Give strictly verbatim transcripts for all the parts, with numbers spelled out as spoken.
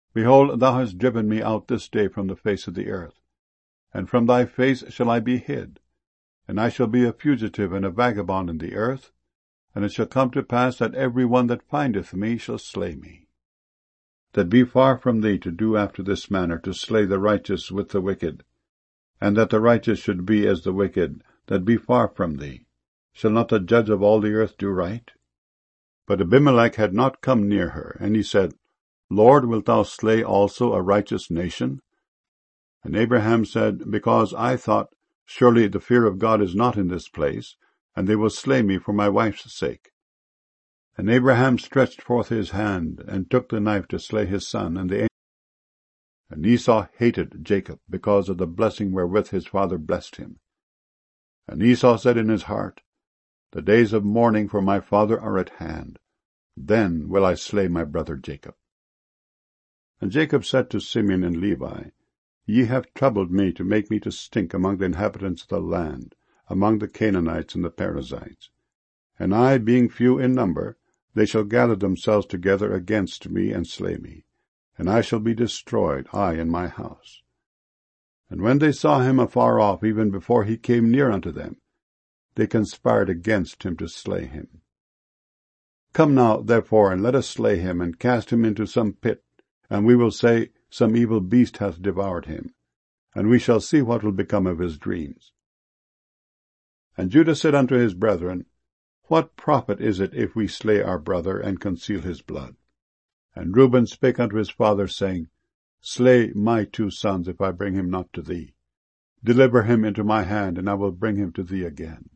Behold, thou hast driven me out this day from the face of the earth, and from thy face shall I be hid, and I shall be a fugitive and a vagabond in the earth, and it shall come to pass that every one that findeth me shall slay me. That be far from thee to do after this manner, to slay the righteous with the wicked, and that the righteous should be as the wicked, that be far from thee. Shall not the judge of all the earth do right? But Abimelech had not come near her, and he said, Lord, wilt thou slay also a righteous nation? And Abraham said, Because I thought, Surely the fear of God is not in this place, and they will slay me for my wife's sake. And Abraham stretched forth his hand, and took the knife to slay his son, and the And Esau hated Jacob, because of the blessing wherewith his father blessed him. And Esau said in his heart, The days of mourning for my father are at hand. Then will I slay my brother Jacob. And Jacob said to Simeon and Levi, Ye have troubled me to make me to stink among the inhabitants of the land, among the Canaanites and the Perizzites. And I, being few in number, they shall gather themselves together against me and slay me, and I shall be destroyed, I and my house. And when they saw him afar off, even before he came near unto them, they conspired against him to slay him. Come now, therefore, and let us slay him, and cast him into some pit, and we will say, Some evil beast hath devoured him, and we shall see what will become of his dreams. And Judah said unto his brethren, What profit is it if we slay our brother, and conceal his blood? And Reuben spake unto his father, saying, Slay my two sons, if I bring him not to thee. Deliver him into my hand, and I will bring him to thee again.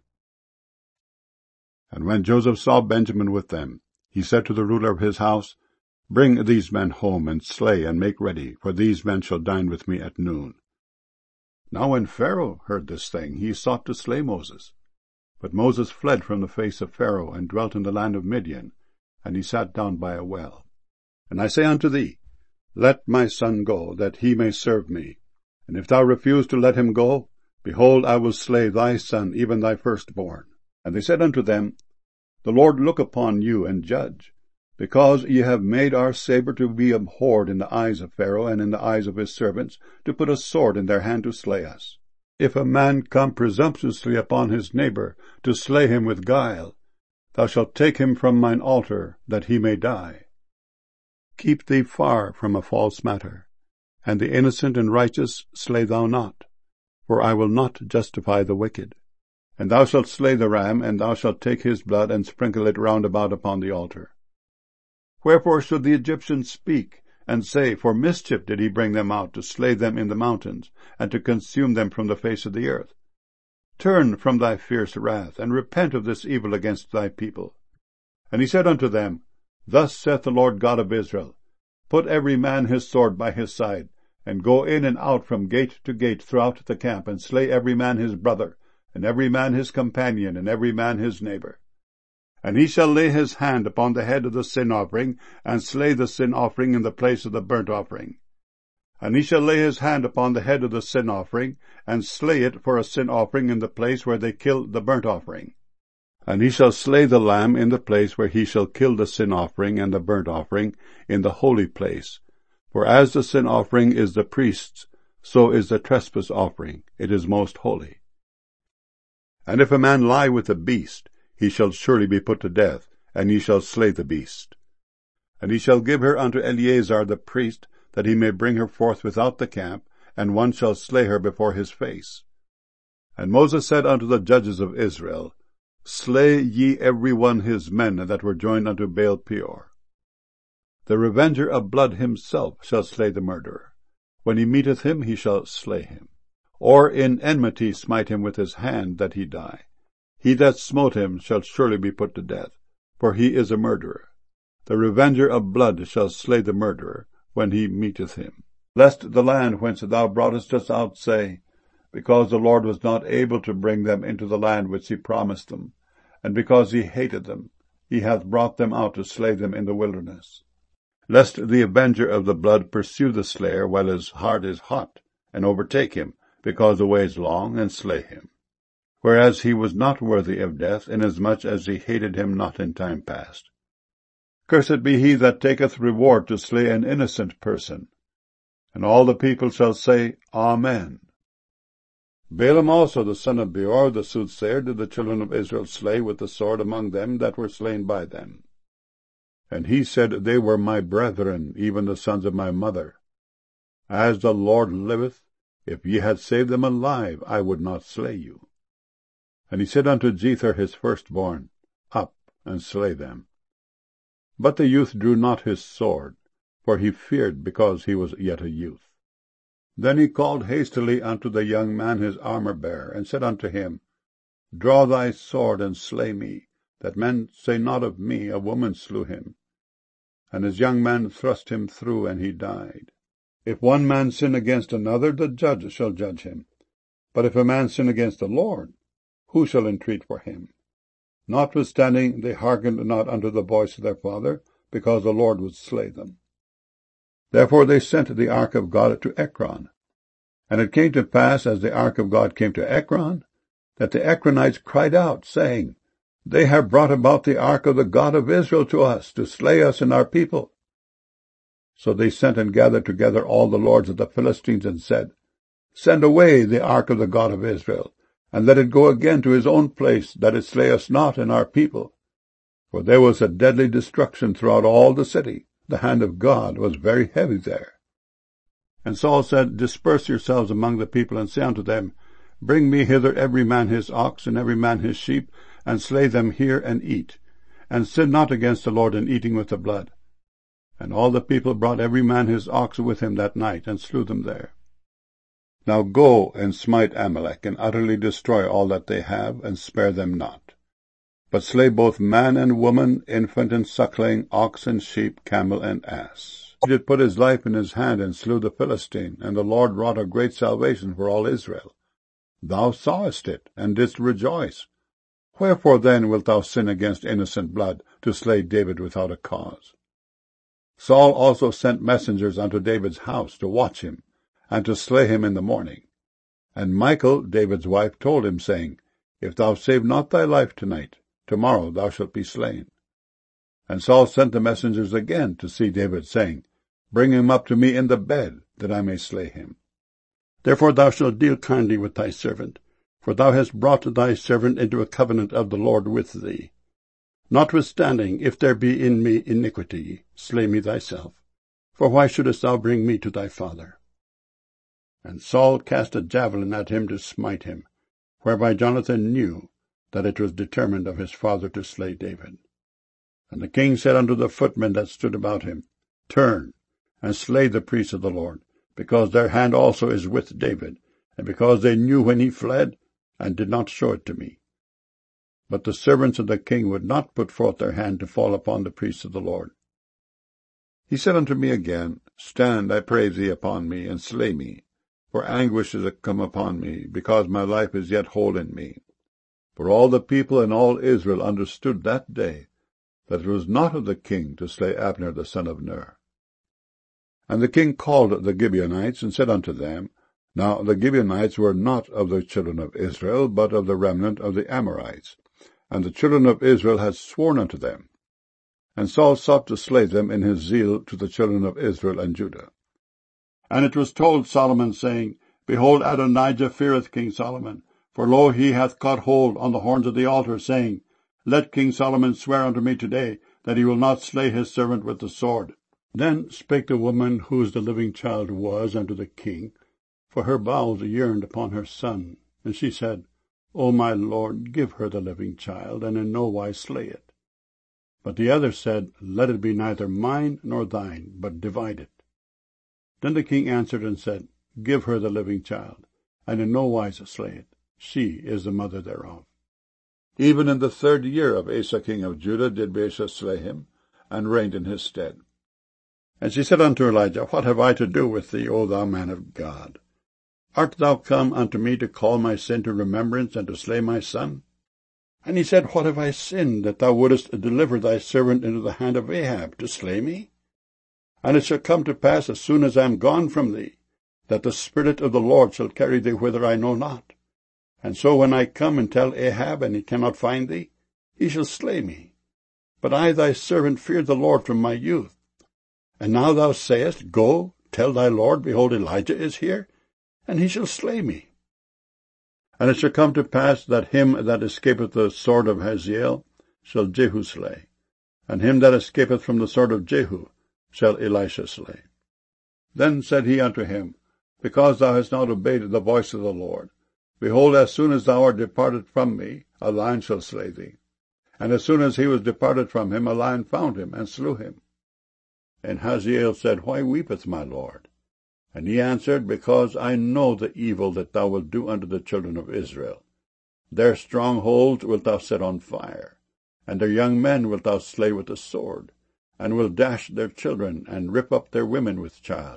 And when Joseph saw Benjamin with them, he said to the ruler of his house, Bring these men home, and slay, and make ready, for these men shall dine with me at noon. Now when Pharaoh heard this thing, he sought to slay Moses. But Moses fled from the face of Pharaoh, and dwelt in the land of Midian, and he sat down by a well. And I say unto thee, Let my son go, that he may serve me. And if thou refuse to let him go, behold, I will slay thy son, even thy firstborn. And they said unto them, The Lord look upon you, and judge, because ye have made our saber to be abhorred in the eyes of Pharaoh, and in the eyes of his servants, to put a sword in their hand to slay us. If a man come presumptuously upon his neighbor, to slay him with guile, thou shalt take him from mine altar, that he may die. Keep thee far from a false matter, and the innocent and righteous slay thou not, for I will not justify the wicked. And thou shalt slay the ram, and thou shalt take his blood, and sprinkle it round about upon the altar. Wherefore should the Egyptians speak, and say, For mischief did he bring them out, to slay them in the mountains, and to consume them from the face of the earth? Turn from thy fierce wrath, and repent of this evil against thy people. And he said unto them, Thus saith the Lord God of Israel, Put every man his sword by his side, and go in and out from gate to gate throughout the camp, and slay every man his brother, and every man his companion, and every man his neighbor. And he shall lay his hand upon the head of the sin offering, and slay the sin offering in the place of the burnt offering. And he shall lay his hand upon the head of the sin offering, and slay it for a sin offering in the place where they kill the burnt offering. And he shall slay the lamb in the place where he shall kill the sin offering and the burnt offering, in the holy place. For as the sin offering is the priest's, so is the trespass offering, it is most holy. And if a man lie with a beast, he shall surely be put to death, and ye shall slay the beast. And he shall give her unto Eleazar the priest, that he may bring her forth without the camp, and one shall slay her before his face. And Moses said unto the judges of Israel, Slay ye every one his men that were joined unto Baal Peor. The revenger of blood himself shall slay the murderer. When he meeteth him, he shall slay him. Or in enmity smite him with his hand, that he die. He that smote him shall surely be put to death, for he is a murderer. The revenger of blood shall slay the murderer, when he meeteth him. Lest the land whence thou broughtest us out say, Because the Lord was not able to bring them into the land which he promised them, and because he hated them, he hath brought them out to slay them in the wilderness. Lest the avenger of the blood pursue the slayer while his heart is hot, and overtake him, because the way is long, and slay him. Whereas he was not worthy of death, inasmuch as he hated him not in time past. Cursed be he that taketh reward to slay an innocent person. And all the people shall say, Amen. Balaam also the son of Beor the soothsayer did the children of Israel slay with the sword among them that were slain by them. And he said, They were my brethren, even the sons of my mother. As the Lord liveth, if ye had saved them alive, I would not slay you. And he said unto Jether his firstborn, Up, and slay them. But the youth drew not his sword, for he feared because he was yet a youth. Then he called hastily unto the young man his armour-bearer, and said unto him, Draw thy sword, and slay me, that men say not of me, A woman slew him. And his young man thrust him through, and he died. If one man sin against another, the judge shall judge him. But if a man sin against the Lord, who shall entreat for him? Notwithstanding, they hearkened not unto the voice of their father, because the Lord would slay them. Therefore they sent the ark of God to Ekron. And it came to pass, as the ark of God came to Ekron, that the Ekronites cried out, saying, They have brought about the ark of the God of Israel to us, to slay us and our people. So they sent and gathered together all the lords of the Philistines, and said, Send away the ark of the God of Israel, and let it go again to his own place, that it slay us not and our people. For there was a deadly destruction throughout all the city. The hand of God was very heavy there. And Saul said, Disperse yourselves among the people, and say unto them, Bring me hither every man his ox, and every man his sheep, and slay them here, and eat. And sin not against the Lord in eating with the blood. And all the people brought every man his ox with him that night, and slew them there. Now go and smite Amalek, and utterly destroy all that they have, and spare them not. But slay both man and woman, infant and suckling, ox and sheep, camel and ass. He did put his life in his hand, and slew the Philistine, and the Lord wrought a great salvation for all Israel. Thou sawest it, and didst rejoice. Wherefore then wilt thou sin against innocent blood, to slay David without a cause? Saul also sent messengers unto David's house, to watch him, and to slay him in the morning. And Michal, David's wife, told him, saying, If thou save not thy life tonight, tomorrow thou shalt be slain. And Saul sent the messengers again to see David, saying, Bring him up to me in the bed, that I may slay him. Therefore thou shalt deal kindly with thy servant, for thou hast brought thy servant into a covenant of the Lord with thee. Notwithstanding, if there be in me iniquity, slay me thyself, for why shouldest thou bring me to thy father? And Saul cast a javelin at him to smite him, whereby Jonathan knew that it was determined of his father to slay David. And the king said unto the footmen that stood about him, Turn, and slay the priests of the Lord, because their hand also is with David, and because they knew when he fled, and did not show it to me. But the servants of the king would not put forth their hand to fall upon the priests of the Lord. He said unto me again, Stand, I pray thee, upon me, and slay me, for anguish is come upon me, because my life is yet whole in me. For all the people and all Israel understood that day that it was not of the king to slay Abner the son of Ner. And the king called the Gibeonites, and said unto them, Now the Gibeonites were not of the children of Israel, but of the remnant of the Amorites, and the children of Israel had sworn unto them. And Saul sought to slay them in his zeal to the children of Israel and Judah. And it was told Solomon, saying, Behold, Adonijah feareth King Solomon, for lo, he hath caught hold on the horns of the altar, saying, Let King Solomon swear unto me today, that he will not slay his servant with the sword. Then spake the woman whose the living child was unto the king, for her bowels yearned upon her son. And she said, O my lord, give her the living child, and in no wise slay it. But the other said, Let it be neither mine nor thine, but divide it. Then the king answered and said, Give her the living child, and in no wise slay it. She is the mother thereof. Even in the third year of Asa king of Judah did Baasha slay him, and reigned in his stead. And she said unto Elijah, What have I to do with thee, O thou man of God? Art thou come unto me to call my sin to remembrance, and to slay my son? And he said, What have I sinned, that thou wouldest deliver thy servant into the hand of Ahab, to slay me? And it shall come to pass, as soon as I am gone from thee, that the Spirit of the Lord shall carry thee whither I know not. And so when I come and tell Ahab, and he cannot find thee, he shall slay me. but I thy servant feared the Lord from my youth. And now thou sayest, Go, tell thy Lord, behold, Elijah is here, and he shall slay me. And it shall come to pass that him that escapeth the sword of Hazael shall Jehu slay, and him that escapeth from the sword of Jehu shall Elisha slay. Then said he unto him, Because thou hast not obeyed the voice of the Lord, behold, as soon as thou art departed from me, a lion shall slay thee. And as soon as he was departed from him, a lion found him, and slew him. And Hazael said, Why weepeth my Lord? And he answered, Because I know the evil that thou wilt do unto the children of Israel. Their strongholds wilt thou set on fire, and their young men wilt thou slay with the sword, and wilt dash their children, and rip up their women with child.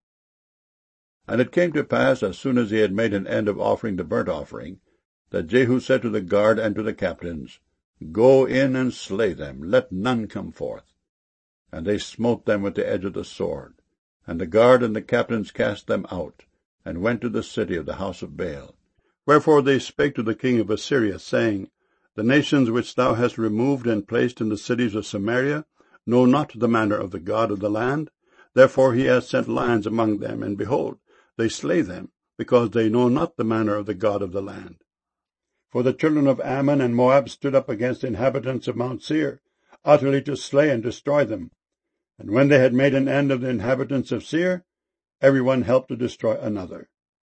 And it came to pass, as soon as he had made an end of offering the burnt offering, that Jehu said to the guard and to the captains, Go in and slay them, let none come forth. And they smote them with the edge of the sword. And the guard and the captains cast them out, and went to the city of the house of Baal. Wherefore they spake to the king of Assyria, saying, The nations which thou hast removed and placed in the cities of Samaria know not the manner of the God of the land. Therefore he hath sent lions among them, and behold, they slay them, because they know not the manner of the God of the land. For the children of Ammon and Moab stood up against the inhabitants of Mount Seir, utterly to slay and destroy them. And when they had made an end of the inhabitants of Seir, every one helped to destroy another.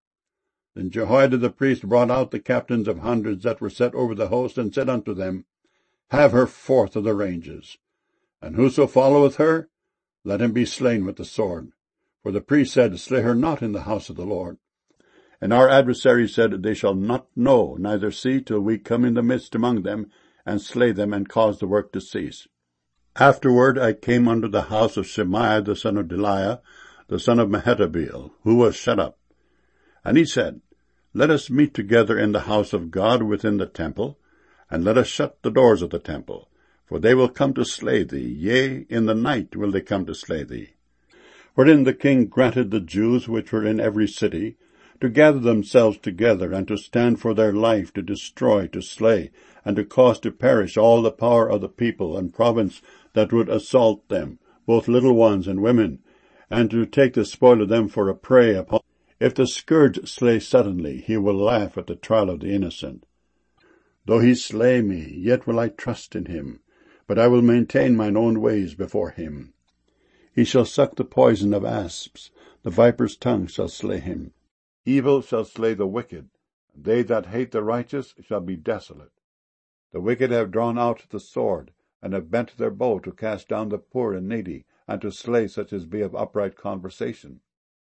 Then Jehoiada the priest brought out the captains of hundreds that were set over the host, and said unto them, Have her forth of the ranges, and whoso followeth her, let him be slain with the sword. For the priest said, Slay her not in the house of the Lord. And our adversaries said, They shall not know, neither see, till we come in the midst among them, and slay them, and cause the work to cease. Afterward I came unto the house of Shemaiah the son of Delaiah, the son of Mehetabeel, who was shut up. And he said, Let us meet together in the house of God within the temple, and let us shut the doors of the temple, for they will come to slay thee, yea, in the night will they come to slay thee. Wherein the king granted the Jews which were in every city to gather themselves together, and to stand for their life, to destroy, to slay, and to cause to perish all the power of the people and province that would assault them, both little ones and women, and to take the spoil of them for a prey upon. If the scourge slay suddenly, he will laugh at the trial of the innocent. Though he slay me, yet will I trust in him, but I will maintain mine own ways before him. He shall suck the poison of asps, the viper's tongue shall slay him. Evil shall slay the wicked, and they that hate the righteous shall be desolate. The wicked have drawn out the sword, and have bent their bow to cast down the poor and needy, and to slay such as be of upright conversation.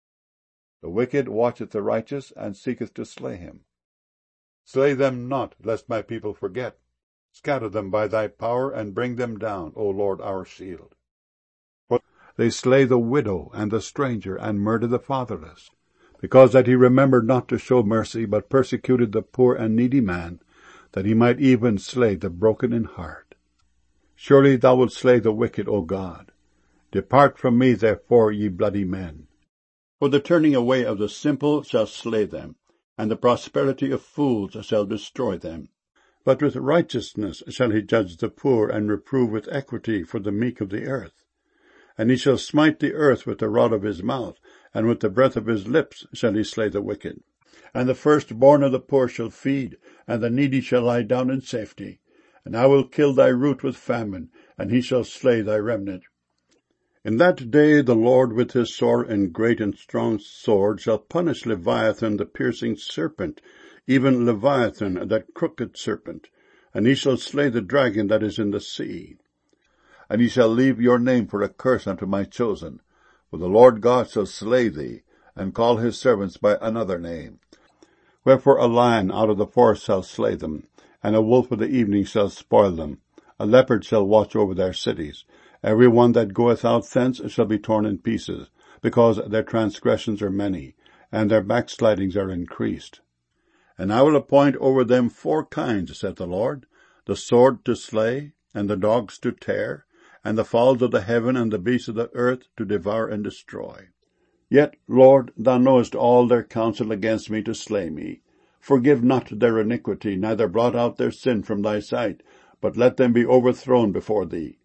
The wicked watcheth the righteous, and seeketh to slay him. Slay them not, lest my people forget. Scatter them by thy power, and bring them down, O Lord our shield. For they slay the widow and the stranger, and murder the fatherless, because that he remembered not to show mercy, but persecuted the poor and needy man, that he might even slay the broken in heart. Surely thou wilt slay the wicked, O God. Depart from me, therefore, ye bloody men. For the turning away of the simple shall slay them, and the prosperity of fools shall destroy them. But with righteousness shall he judge the poor, and reprove with equity for the meek of the earth. And he shall smite the earth with the rod of his mouth, and with the breath of his lips shall he slay the wicked. And the firstborn of the poor shall feed, and the needy shall lie down in safety. And I will kill thy root with famine, and he shall slay thy remnant. In that day the Lord with his sore and great and strong sword shall punish Leviathan the piercing serpent, even Leviathan that crooked serpent, and he shall slay the dragon that is in the sea. And he shall leave your name for a curse unto my chosen, for the Lord God shall slay thee, and call his servants by another name. Wherefore a lion out of the forest shall slay them, and a wolf of the evening shall spoil them. A leopard shall watch over their cities. Every one that goeth out thence shall be torn in pieces, because their transgressions are many, and their backslidings are increased. And I will appoint over them four kinds, saith the Lord, the sword to slay, and the dogs to tear, and the fowls of the heaven and the beasts of the earth to devour and destroy. Yet, Lord, thou knowest all their counsel against me to slay me. Forgive not their iniquity, neither blot out their sin from thy sight, but let them be overthrown before thee.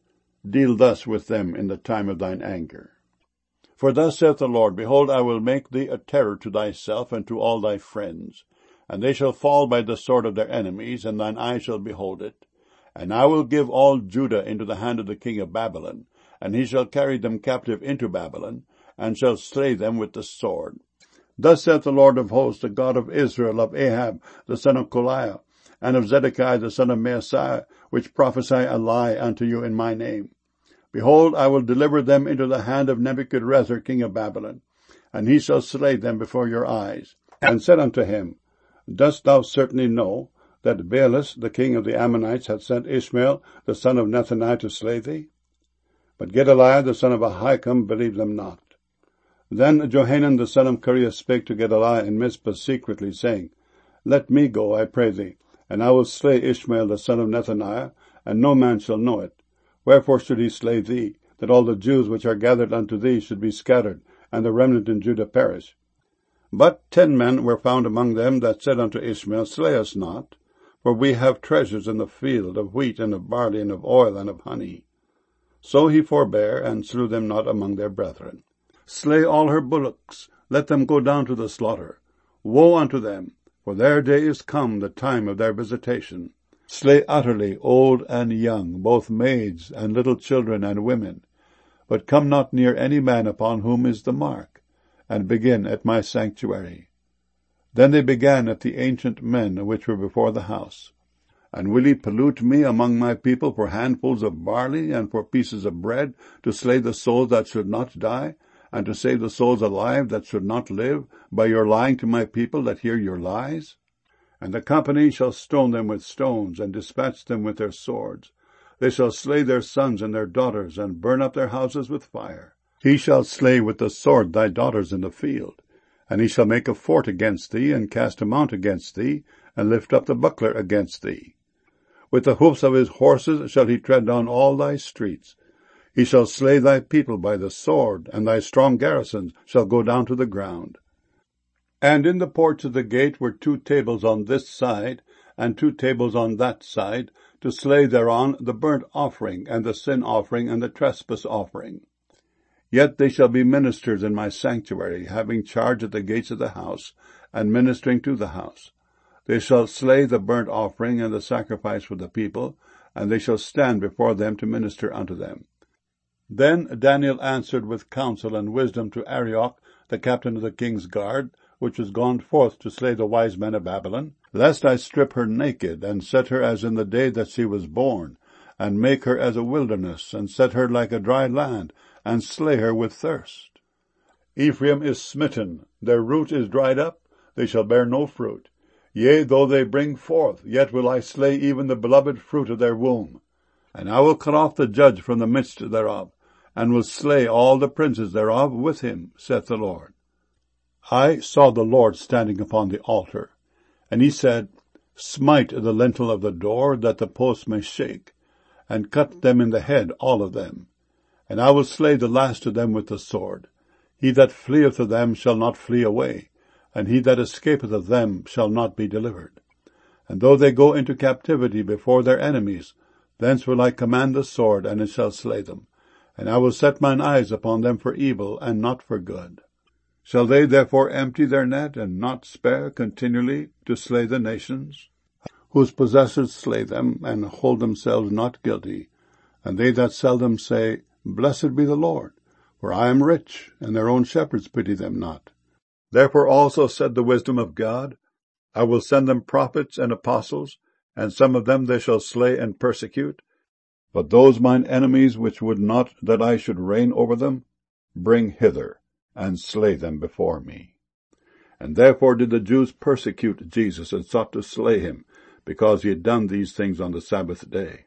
deal thus with them in the time of thine anger. For thus saith the Lord, Behold, I will make thee a terror to thyself and to all thy friends, and they shall fall by the sword of their enemies, and thine eye shall behold it. And I will give all Judah into the hand of the king of Babylon, and he shall carry them captive into Babylon, and shall slay them with the sword. Thus saith the Lord of hosts, the God of Israel, of Ahab the son of Koliah, and of Zedekiah the son of Maaseiah, which prophesy a lie unto you in my name. Behold, I will deliver them into the hand of Nebuchadrezzar king of Babylon, and he shall slay them before your eyes. And said unto him, Dost thou certainly know that Baalis the king of the Ammonites hath sent Ishmael the son of Nethaniah to slay thee? But Gedaliah the son of Ahikam believed them not. Then Johanan the son of Kareah spake to Gedaliah in Mizpah secretly, saying, Let me go, I pray thee, and I will slay Ishmael the son of Nethaniah, and no man shall know it. Wherefore should he slay thee, that all the Jews which are gathered unto thee should be scattered, and the remnant in Judah perish? But ten men were found among them that said unto Ishmael, Slay us not, for we have treasures in the field of wheat and of barley and of oil and of honey. So he forbare, and slew them not among their brethren. Slay all her bullocks, let them go down to the slaughter. Woe unto them, for their day is come, the time of their visitation. Slay utterly old and young, both maids and little children and women. But come not near any man upon whom is the mark, and begin at my sanctuary. Then they began at the ancient men which were before the house. And will ye pollute me among my people for handfuls of barley and for pieces of bread, to slay the souls that should not die, and to save the souls alive that should not live, by your lying to my people that hear your lies? And the company shall stone them with stones, and dispatch them with their swords. They shall slay their sons and their daughters, and burn up their houses with fire. He shall slay with the sword thy daughters in the field. And he shall make a fort against thee, and cast a mount against thee, and lift up the buckler against thee. With the hoofs of his horses shall he tread down all thy streets. He shall slay thy people by the sword, and thy strong garrisons shall go down to the ground. And in the porch of the gate were two tables on this side, and two tables on that side, to slay thereon the burnt offering, and the sin offering, and the trespass offering. Yet they shall be ministers in my sanctuary, having charge at the gates of the house, and ministering to the house. They shall slay the burnt offering and the sacrifice for the people, and they shall stand before them to minister unto them. Then Daniel answered with counsel and wisdom to Arioch, the captain of the king's guard, which was gone forth to slay the wise men of Babylon, lest I strip her naked, and set her as in the day that she was born, and make her as a wilderness, and set her like a dry land, and slay her with thirst. Ephraim is smitten, their root is dried up, they shall bear no fruit. Yea, though they bring forth, yet will I slay even the beloved fruit of their womb. And I will cut off the judge from the midst thereof, and will slay all the princes thereof with him, saith the Lord. I saw the Lord standing upon the altar, and he said, Smite the lintel of the door, that the posts may shake, and cut them in the head, all of them. And I will slay the last of them with the sword. He that fleeth of them shall not flee away, and he that escapeth of them shall not be delivered. And though they go into captivity before their enemies, thence will I command the sword, and it shall slay them. And I will set mine eyes upon them for evil, and not for good. Shall they therefore empty their net, and not spare continually to slay the nations, whose possessors slay them, and hold themselves not guilty? And they that sell them say, Blessed be the Lord, for I am rich, and their own shepherds pity them not. Therefore also said the wisdom of God, I will send them prophets and apostles, and some of them they shall slay and persecute. But those mine enemies which would not that I should reign over them, bring hither, and slay them before me. And therefore did the Jews persecute Jesus, and sought to slay him, because he had done these things on the Sabbath day.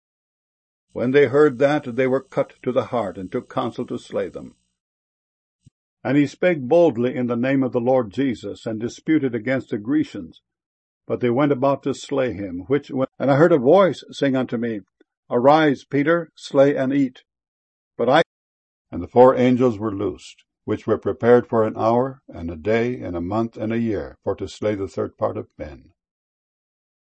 When they heard that, they were cut to the heart, and took counsel to slay them. And he spake boldly in the name of the Lord Jesus, and disputed against the Grecians. But they went about to slay him, which when, and I heard a voice saying unto me, Arise, Peter, slay and eat. But I, and the four angels were loosed, which were prepared for an hour, and a day, and a month, and a year, for to slay the third part of men.